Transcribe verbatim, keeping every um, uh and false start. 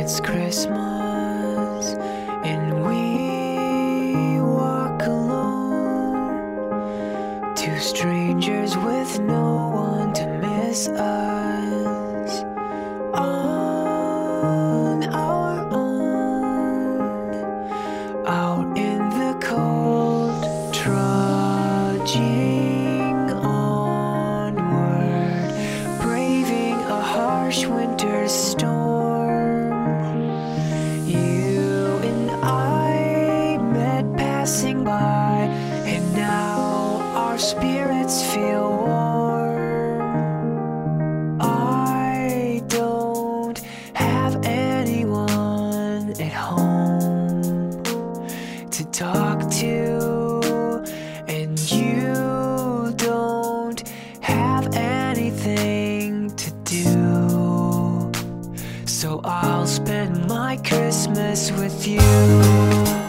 It's Christmas and we walk alone, two strangers with no one to miss us, on our own, out in the cold, trudging onward, braving a harsh winter storm. You and I met passing by, and now our spirits feel warm. I don't have anyone at home to talk to, and you don't have anything to do, so I'll spend my Christmas with you.